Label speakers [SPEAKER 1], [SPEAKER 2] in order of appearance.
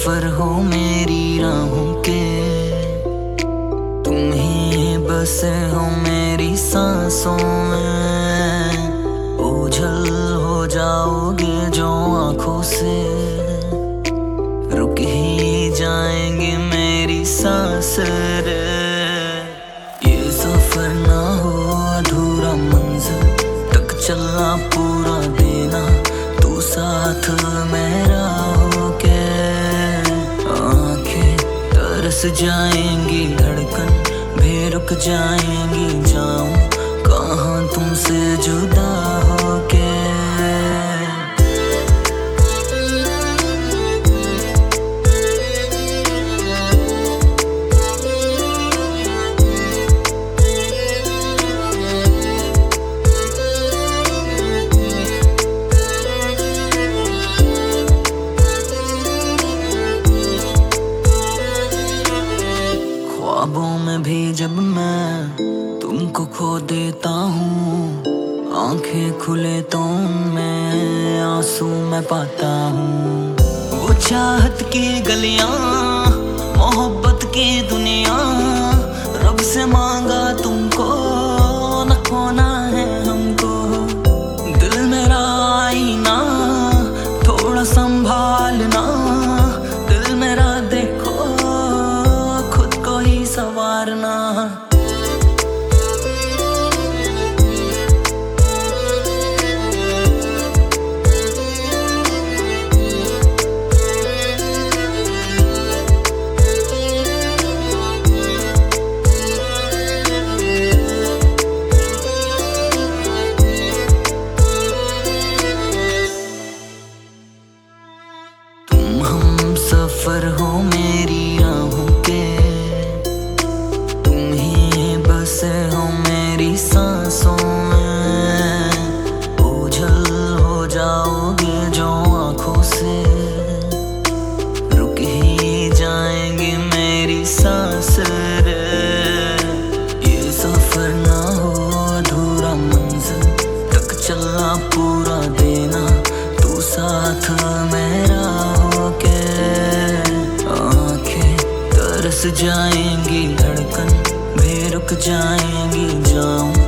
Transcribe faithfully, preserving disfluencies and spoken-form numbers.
[SPEAKER 1] सफर हो मेरी राहों के, तुम ही बसे हो मेरी सांसों में। ओझल हो जाओगे जो आंखों से, रुक ही जाएंगे मेरी सांस रे। ये सफर ना हो अधूरा, मंजिल तक चलना पूरा देना, तू साथ मेरा हो के। आंखें तरस जाएंगी, धड़कन भी रुक जाएंगी, जाऊं कहाँ तुमसे जुदा हो के। ख्वाबों में भी जब मैं तुमको खो देता हूँ, आंखें खुले तो उनमें आंसू मैं पाता हूँ। वो चाहत की गलियां, मोहब्बत की दुनिया, रब से मांगा तुमको न खोना है हमको। दिल मेरा आईना थोड़ा संभालना, दिल मेरा देखो खुद को ही संवारना। तुम हम सफर हो मेरी राहों के, तुम ही बसे हो मेरी सांसों में। ओझल हो जाओगे जो आंखों से, रुक ही जाएंगे मेरी सांस रे। ये सफर ना हो अधूरा, मंजिल तक चलना पूरा देना, तू साथ मेरा हो के। आंखें तरस जाएंगी, धड़कन भी रुक जाएंगी, जाऊं